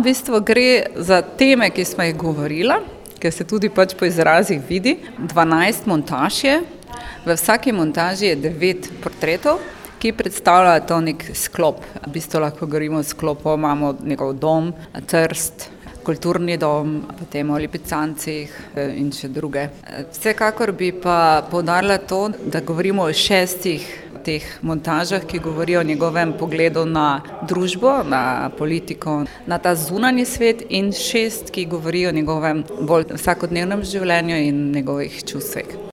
v bistvu gre za teme, ki smo jih govorila, ker se tudi pač po izrazih vidi. 12 montaž je, v vsaki montaži je 9 portretov, ki predstavljajo to nek sklop. V bistvu lahko govorimo o sklopu, imamo njegov dom, Trst, kulturni dom, potem o lipicancih in še druge. Vsekakor bi pa poudarila to, da govorimo o 6 teh montažah, ki govorijo o njegovem pogledu na družbo, na politiko, na ta zunanji svet in 6, ki govorijo o njegovem bolj vsakodnevnem življenju in njegovih čustvih.